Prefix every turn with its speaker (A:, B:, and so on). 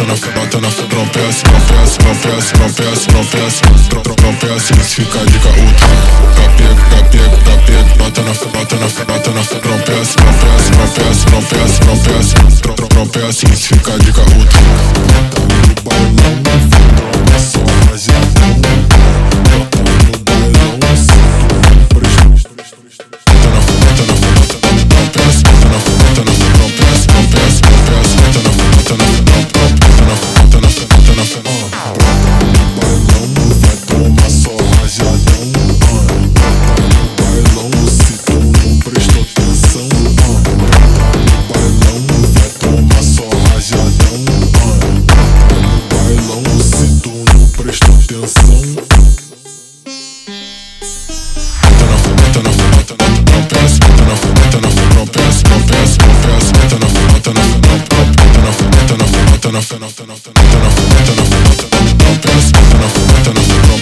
A: trompece, isso fica de caúto. Bota na trompece, trompece, isso fica de caúto. No bailão, toma só rajadão. Bota no bailão, sinto trompece, trompece,